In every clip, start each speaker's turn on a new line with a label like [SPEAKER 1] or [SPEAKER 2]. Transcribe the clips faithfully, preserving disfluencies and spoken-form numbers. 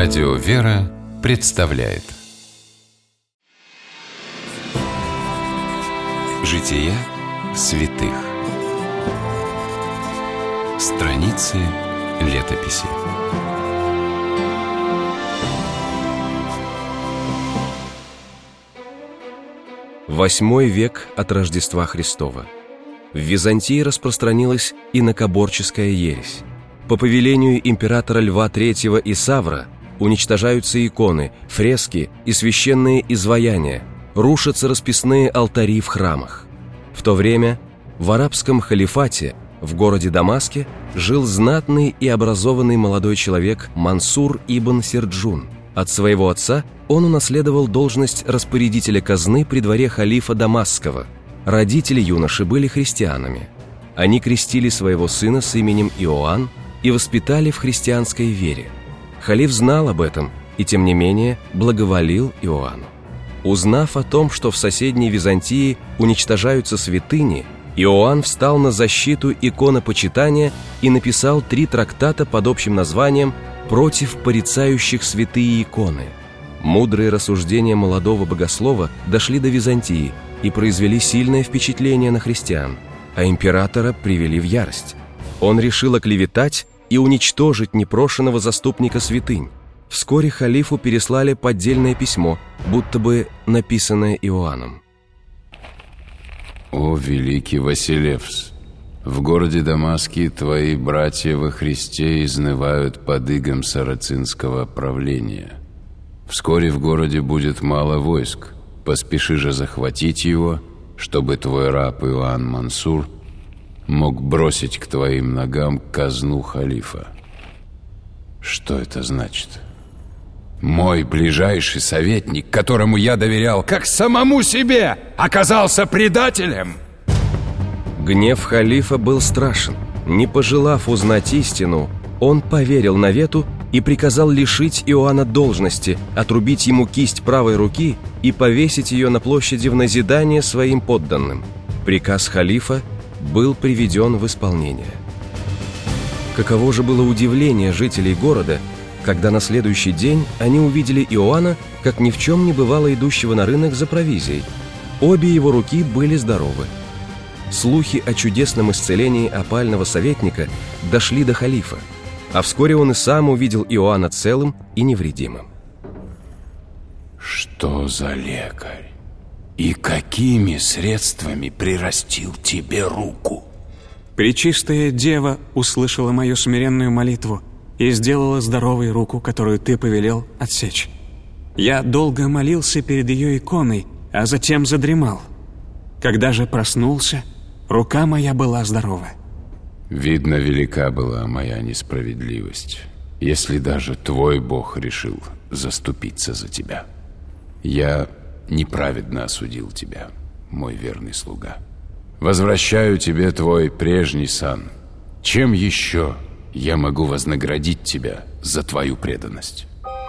[SPEAKER 1] Радио «Вера» представляет Жития святых. Страницы летописи.
[SPEAKER 2] Восьмой век от Рождества Христова. В Византии распространилась инокоборческая ересь. По повелению императора Льва третьего Исавра уничтожаются иконы, фрески и священные изваяния, рушатся расписные алтари в храмах. В то время в арабском халифате в городе Дамаске жил знатный и образованный молодой человек Мансур ибн Серджун. От своего отца он унаследовал должность распорядителя казны при дворе халифа Дамасского. Родители юноши были христианами. Они крестили своего сына с именем Иоанн и воспитали в христианской вере. Халиф знал об этом и, тем не менее, благоволил Иоанну. Узнав о том, что в соседней Византии уничтожаются святыни, Иоанн встал на защиту иконопочитания и написал три трактата под общим названием «Против порицающих святые иконы». Мудрые рассуждения молодого богослова дошли до Византии и произвели сильное впечатление на христиан, а императора привели в ярость. Он решил оклеветать и уничтожить непрошенного заступника святынь. Вскоре халифу переслали поддельное письмо, будто бы написанное Иоанном.
[SPEAKER 3] «О, великий Василевс! В городе Дамаске твои братья во Христе изнывают под игом сарацинского правления. Вскоре в городе будет мало войск. Поспеши же захватить его, чтобы твой раб Иоанн Мансур мог бросить к твоим ногам казну халифа». Что это значит? Мой ближайший советник, которому я доверял как самому себе, оказался предателем?
[SPEAKER 2] Гнев халифа был страшен. Не пожелав узнать истину, он поверил навету и приказал лишить Иоанна должности, отрубить ему кисть правой руки и повесить ее на площади в назидание своим подданным. Приказ халифа был приведен в исполнение. Каково же было удивление жителей города, когда на следующий день они увидели Иоанна, как ни в чем не бывало идущего на рынок за провизией. Обе его руки были здоровы. Слухи о чудесном исцелении опального советника дошли до халифа, а вскоре он и сам увидел Иоанна целым и невредимым.
[SPEAKER 3] Что за лекарь? И какими средствами прирастил тебе руку?
[SPEAKER 4] Пречистая Дева услышала мою смиренную молитву и сделала здоровой руку, которую ты повелел отсечь. Я долго молился перед ее иконой, а затем задремал. Когда же проснулся, рука моя была здорова.
[SPEAKER 3] Видно, велика была моя несправедливость, если даже твой Бог решил заступиться за тебя. Я неправедно осудил тебя, мой верный слуга. Возвращаю тебе твой прежний сан. Чем еще я могу вознаградить тебя за твою преданность?»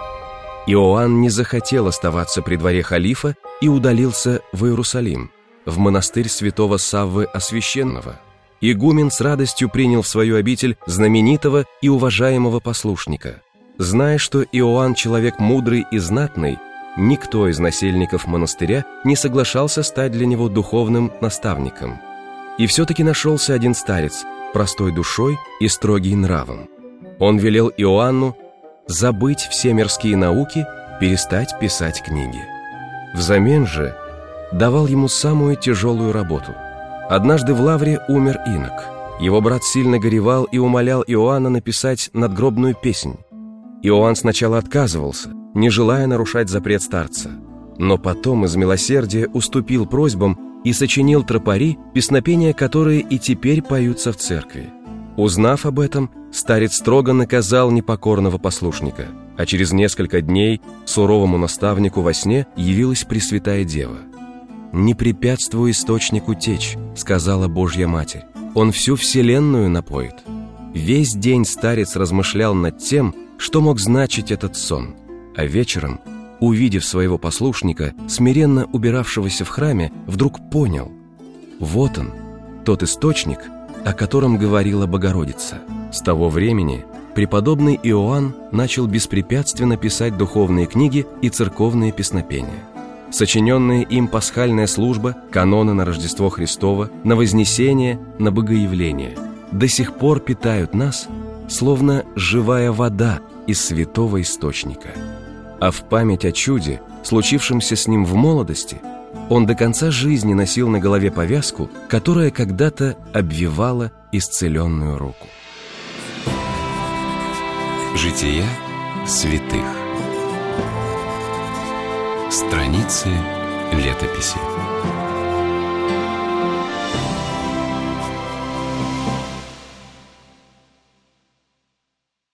[SPEAKER 2] Иоанн не захотел оставаться при дворе халифа и удалился в Иерусалим, в монастырь святого Саввы Освященного. Игумен с радостью принял в свою обитель знаменитого и уважаемого послушника. Зная, что Иоанн человек мудрый и знатный, никто из насельников монастыря не соглашался стать для него духовным наставником. И все-таки нашелся один старец, простой душой и строгий нравом. Он велел Иоанну забыть все мирские науки, перестать писать книги. Взамен же давал ему самую тяжелую работу. Однажды в лавре умер инок. Его брат сильно горевал и умолял Иоанна написать надгробную песнь. Иоанн сначала отказывался, не желая нарушать запрет старца, но потом из милосердия уступил просьбам и сочинил тропари, песнопения которые и теперь поются в церкви. Узнав об этом, старец строго наказал непокорного послушника, а через несколько дней суровому наставнику во сне явилась Пресвятая Дева. «Не препятствуй источнику течь», — сказала Божья Матерь, — «он всю вселенную напоит». Весь день старец размышлял над тем, что мог значить этот сон, а вечером, увидев своего послушника, смиренно убиравшегося в храме, вдруг понял: вот он, тот источник, о котором говорила Богородица. С того времени преподобный Иоанн начал беспрепятственно писать духовные книги и церковные песнопения. Сочиненные им пасхальная служба, каноны на Рождество Христово, на Вознесение, на Богоявление до сих пор питают нас, словно живая вода из святого источника. А в память о чуде, случившемся с ним в молодости, он до конца жизни носил на голове повязку, которая когда-то обвивала исцеленную руку.
[SPEAKER 1] Жития святых. Страницы летописи.